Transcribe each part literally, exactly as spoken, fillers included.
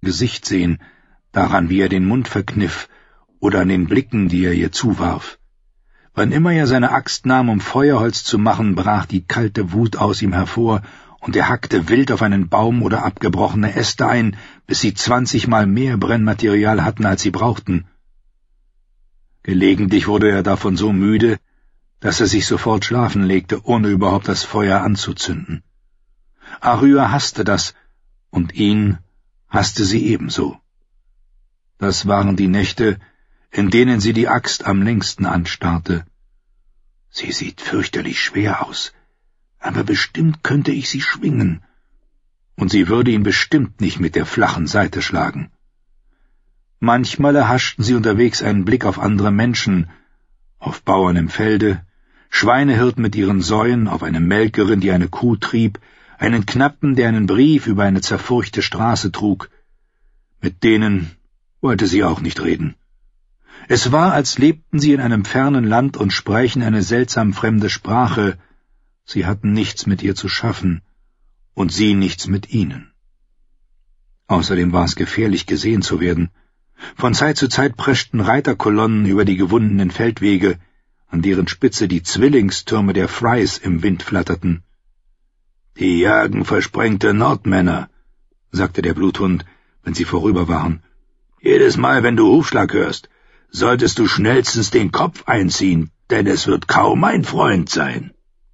Gesicht sehen, daran, wie er den Mund verkniff, oder an den Blicken, die er ihr zuwarf. Wann immer er seine Axt nahm, um Feuerholz zu machen, brach die kalte Wut aus ihm hervor, und er hackte wild auf einen Baum oder abgebrochene Äste ein, bis sie zwanzigmal mehr Brennmaterial hatten, als sie brauchten. Gelegentlich wurde er davon so müde, dass er sich sofort schlafen legte, ohne überhaupt das Feuer anzuzünden. Aryeh hasste das, und ihn hasste sie ebenso. Das waren die Nächte, in denen sie die Axt am längsten anstarrte. »Sie sieht fürchterlich schwer aus, aber bestimmt könnte ich sie schwingen, und sie würde ihn bestimmt nicht mit der flachen Seite schlagen.« Manchmal erhaschten sie unterwegs einen Blick auf andere Menschen, auf Bauern im Felde, Schweinehirten mit ihren Säuen, auf eine Melkerin, die eine Kuh trieb, einen Knappen, der einen Brief über eine zerfurchte Straße trug. Mit denen wollte sie auch nicht reden. Es war, als lebten sie in einem fernen Land und sprächen eine seltsam fremde Sprache. Sie hatten nichts mit ihr zu schaffen, und sie nichts mit ihnen. Außerdem war es gefährlich, gesehen zu werden. Von Zeit zu Zeit preschten Reiterkolonnen über die gewundenen Feldwege, an deren Spitze die Zwillingstürme der Frys im Wind flatterten. »Die jagen versprengte Nordmänner«, sagte der Bluthund, wenn sie vorüber waren. »Jedes Mal, wenn du Hufschlag hörst, solltest du schnellstens den Kopf einziehen, denn es wird kaum ein Freund sein.«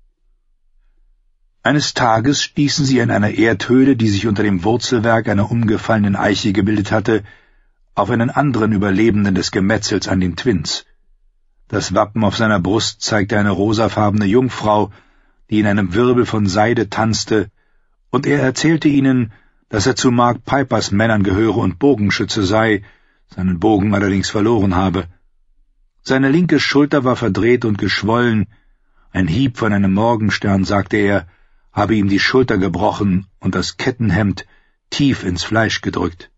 Eines Tages stießen sie in einer Erdhöhle, die sich unter dem Wurzelwerk einer umgefallenen Eiche gebildet hatte, auf einen anderen Überlebenden des Gemetzels an den Twins. Das Wappen auf seiner Brust zeigte eine rosafarbene Jungfrau, die in einem Wirbel von Seide tanzte, und er erzählte ihnen, dass er zu Mark Pipers Männern gehöre und Bogenschütze sei, seinen Bogen allerdings verloren habe. Seine linke Schulter war verdreht und geschwollen, ein Hieb von einem Morgenstern, sagte er, habe ihm die Schulter gebrochen und das Kettenhemd tief ins Fleisch gedrückt.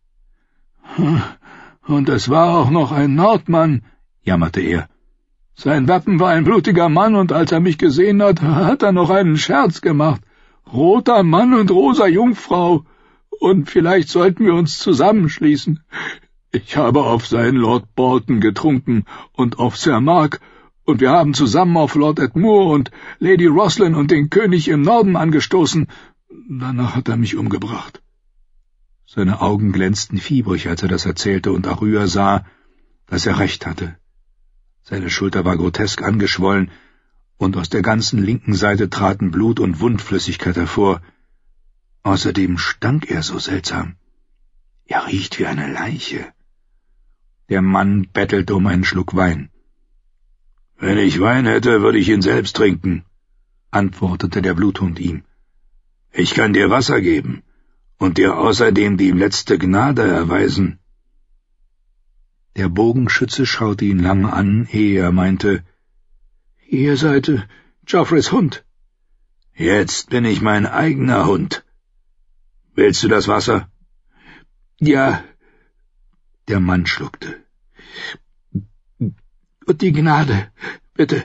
»Und es war auch noch ein Nordmann«, jammerte er. »Sein Wappen war ein blutiger Mann, und als er mich gesehen hat, hat er noch einen Scherz gemacht. Roter Mann und rosa Jungfrau, und vielleicht sollten wir uns zusammenschließen. Ich habe auf seinen Lord Bolton getrunken und auf Sir Mark, und wir haben zusammen auf Lord Edmure und Lady Roslin und den König im Norden angestoßen. Danach hat er mich umgebracht.« Seine Augen glänzten fiebrig, als er das erzählte, und Aryeh sah, dass er recht hatte. Seine Schulter war grotesk angeschwollen, und aus der ganzen linken Seite traten Blut und Wundflüssigkeit hervor. Außerdem stank er so seltsam. »Er riecht wie eine Leiche.« Der Mann bettelte um einen Schluck Wein. »Wenn ich Wein hätte, würde ich ihn selbst trinken«, antwortete der Bluthund ihm. »Ich kann dir Wasser geben und dir außerdem die letzte Gnade erweisen.« Der Bogenschütze schaute ihn lange an, ehe er meinte, »Ihr seid Joffreys Hund.« »Jetzt bin ich mein eigener Hund. Willst du das Wasser?« »Ja.« Der Mann schluckte. »Und die Gnade, bitte.«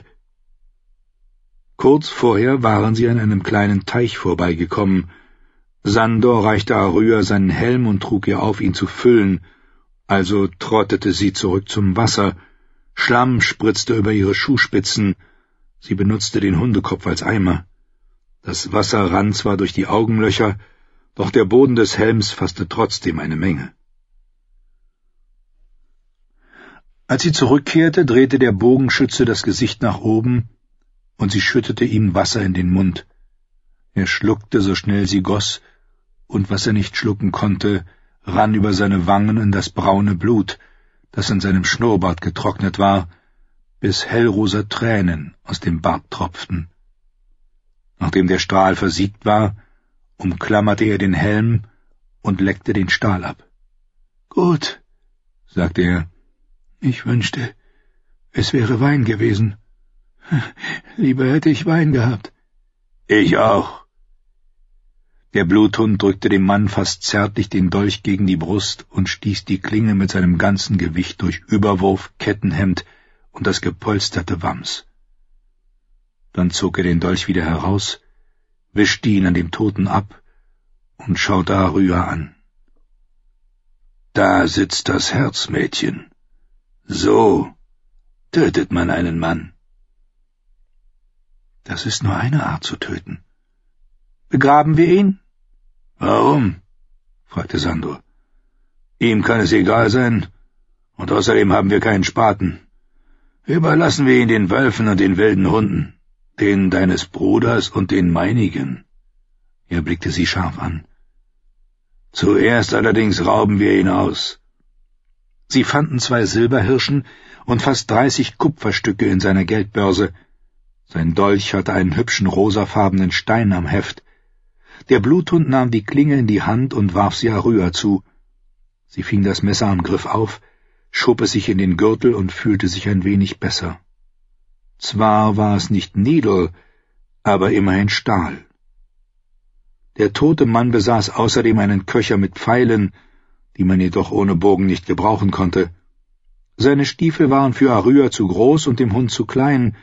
Kurz vorher waren sie an einem kleinen Teich vorbeigekommen. Sandor reichte Aryeh seinen Helm und trug ihr auf, ihn zu füllen. Also trottete sie zurück zum Wasser. Schlamm spritzte über ihre Schuhspitzen. Sie benutzte den Hundekopf als Eimer. Das Wasser rann zwar durch die Augenlöcher, doch der Boden des Helms fasste trotzdem eine Menge. Als sie zurückkehrte, drehte der Bogenschütze das Gesicht nach oben, und sie schüttete ihm Wasser in den Mund. Er schluckte, so schnell sie goss, und was er nicht schlucken konnte, rann über seine Wangen in das braune Blut, das in seinem Schnurrbart getrocknet war, bis hellrosa Tränen aus dem Bart tropften. Nachdem der Strahl versiegt war, umklammerte er den Helm und leckte den Stahl ab. »Gut«, sagte er, »ich wünschte, es wäre Wein gewesen. Lieber hätte ich Wein gehabt.« »Ich auch.« Der Bluthund drückte dem Mann fast zärtlich den Dolch gegen die Brust und stieß die Klinge mit seinem ganzen Gewicht durch Überwurf, Kettenhemd und das gepolsterte Wams. Dann zog er den Dolch wieder heraus, wischte ihn an dem Toten ab und schaute Aryeh an. Da sitzt das Herz, Mädchen. So tötet man einen Mann. Das ist nur eine Art zu töten. Begraben wir ihn? Warum? Fragte Sandor. Ihm kann es egal sein, und außerdem haben wir keinen Spaten. Überlassen wir ihn den Wölfen und den wilden Hunden, den deines Bruders und den meinigen. Er blickte sie scharf an. Zuerst allerdings rauben wir ihn aus. Sie fanden zwei Silberhirschen und fast dreißig Kupferstücke in seiner Geldbörse. Sein Dolch hatte einen hübschen rosafarbenen Stein am Heft. Der Bluthund nahm die Klinge in die Hand und warf sie Arrya zu. Sie fing das Messer am Griff auf, schob es sich in den Gürtel und fühlte sich ein wenig besser. Zwar war es nicht Nidel, aber immerhin Stahl. Der tote Mann besaß außerdem einen Köcher mit Pfeilen, die man jedoch ohne Bogen nicht gebrauchen konnte. Seine Stiefel waren für Arrya zu groß und dem Hund zu klein,